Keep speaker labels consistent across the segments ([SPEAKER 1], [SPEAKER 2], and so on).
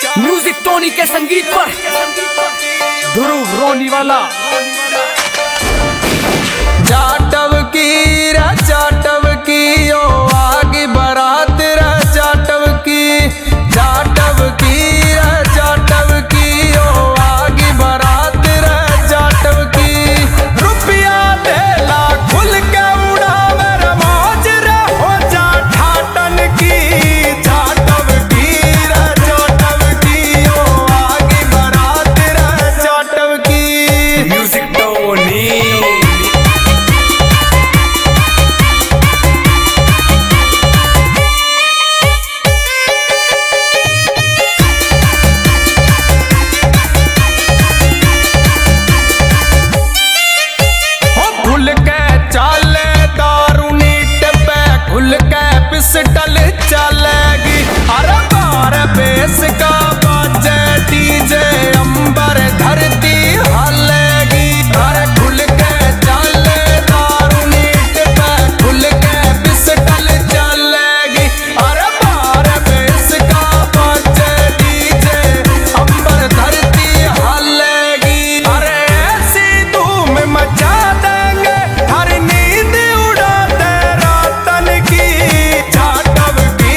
[SPEAKER 1] Music टोनी के संगीत पर ध्रुव रोनी वाला।
[SPEAKER 2] जाटव की ओ आगे बारात रे जाटव की ओ आगे बारात रे जाटव की। रुपया देला खुल के उड़ावे रे मौज रे हो जा ठाटन की। जाटव की ओ आगे बारात रे जाटव की।
[SPEAKER 1] म्यूजिक टोनी
[SPEAKER 2] पिस्टल चलेगी अरे बार बेस का बाजे डीजे अंबर धरती हलेगी। अरे खुल के चले दारू नीट पे खुल के पिस्टल चलेगी अरे बार बेस का बाजे डीजे अंबर धरती हलेगी। अरे ऐसी धूम मचा देंगे हर नींद उड़ा दे रातन की। जाटव की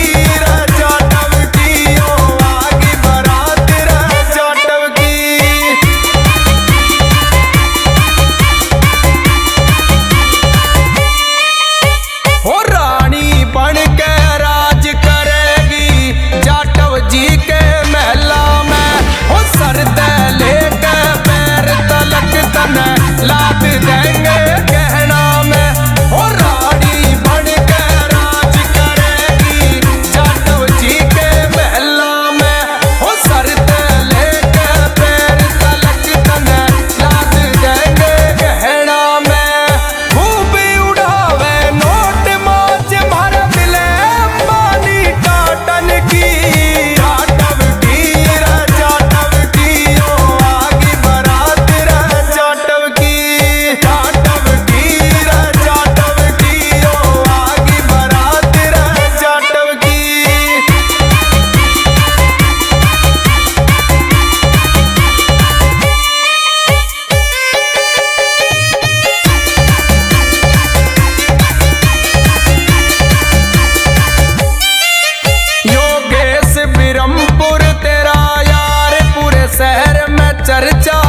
[SPEAKER 2] ओ आगे बारात रे जाटव की। हो रानी बन के राज करेगी जाटव जी के महला में। हो सरदे लेके पैर तलक तन लाद देंगे गहना में। हो रानी बन के राज करेगी जाटव जी के महला में। हो सरदे लेके पैर तलक तन लाद देंगे गहना में। खूबी उड़ावे नोट मौज भर मिले पानी टाटन की। जाटव की ओ आगे बारात रे जाटव की। जाटव की ओ आगे बारात रे जाटव की। योगेश बिरमपुर तेरा यार पूरे शहर में चर्चा